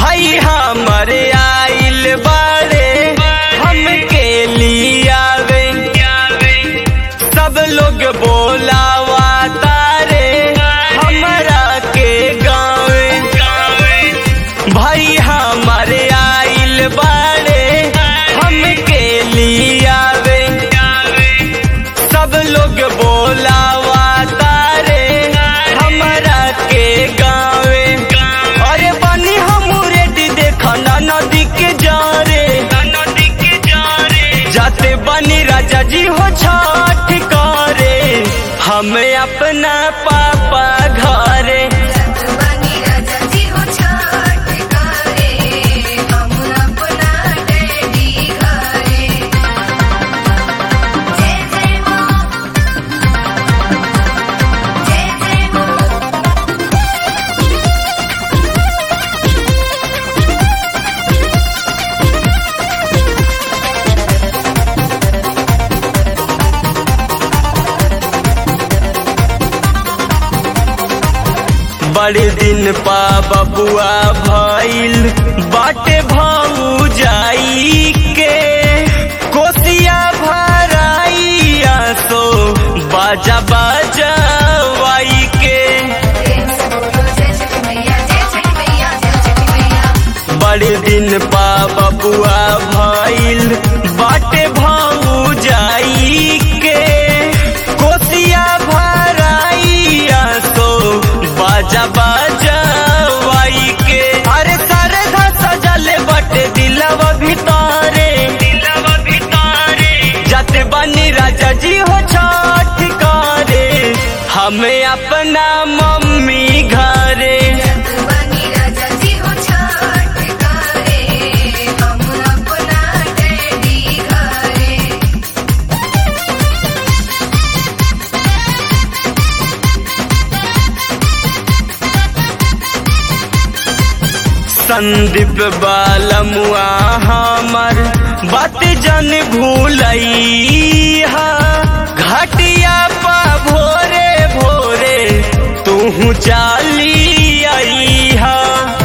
भाई हमरे आइल बाड़े हमके लियावे, सब लोग बोलावा तारे हमरा के गावे। भाई हमरे आइल बाड़े हमके लियावे, सब लोग बोलावा तारे हमरा के गावे। अरे बनी हम रेडी देखा ना नदी के जारे, जाते बनी राजा जी हो छठ करे हमें अपना पापा घरे। बड़े दिन पा बबुआ भइल बाटे भाऊ जाई के, कोसिया भराइया सो बाजा बाजवाई के। बड़े दिन पा बबुआ भइल बाटे भाऊ जाई के, कोसिया भराइया सो बाजा बाजवाई के। अरे सरधा सजल बटे दिलवा भितारे, जाते बनी राजा जी हो छठ करे हमें अपना मम्मी घरे। संदीप बालमुआ हमर बात जन भूलैहा, घाटिया पा भोरे भोरे तू चाली आईहा।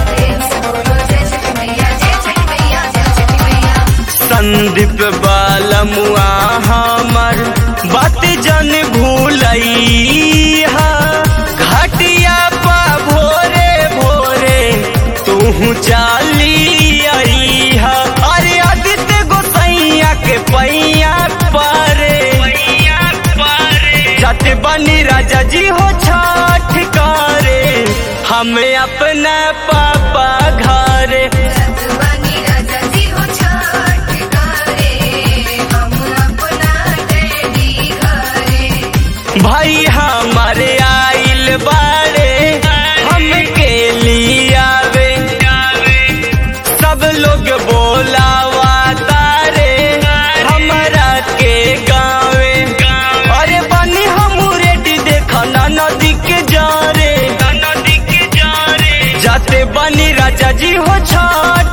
संदीप बालमुआ हमर बात जन भूलैहा, घाटिया पा भोरे भोरे तू चाली आईहा। अरे आदित्य गोसैया के पैया पारे, जाते बनी राजा जी हो छठ करे हमें अपना पापा घरे। भाई हमारे आइल बाड़े हमके लियावे, सब लोग बोलावा तारे हमरा के गावे। अरे बनी हम रेडी देखा ना नदी के जारे, जाते बनी राजा जी हो छठ